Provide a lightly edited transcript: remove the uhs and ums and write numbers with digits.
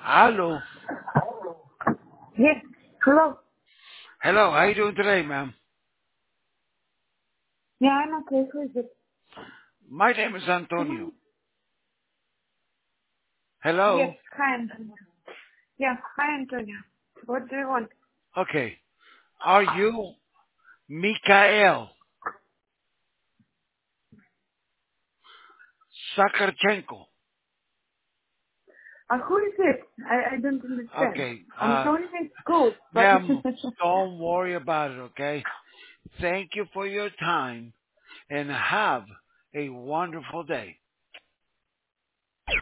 Hello. Yes. Hello. Hello, how you doing today, ma'am? Yeah, I'm okay. Who is it? My name is Antonio. Yes. Hello? Hi, Antonia. Yeah. Hi, Antonia. What do you want? Okay. Are you Mikhail Sakarchenko? Who is it? I don't understand. Okay. Antonia is good, but Ma'am, don't worry about it, okay? Thank you for your time and have a wonderful day.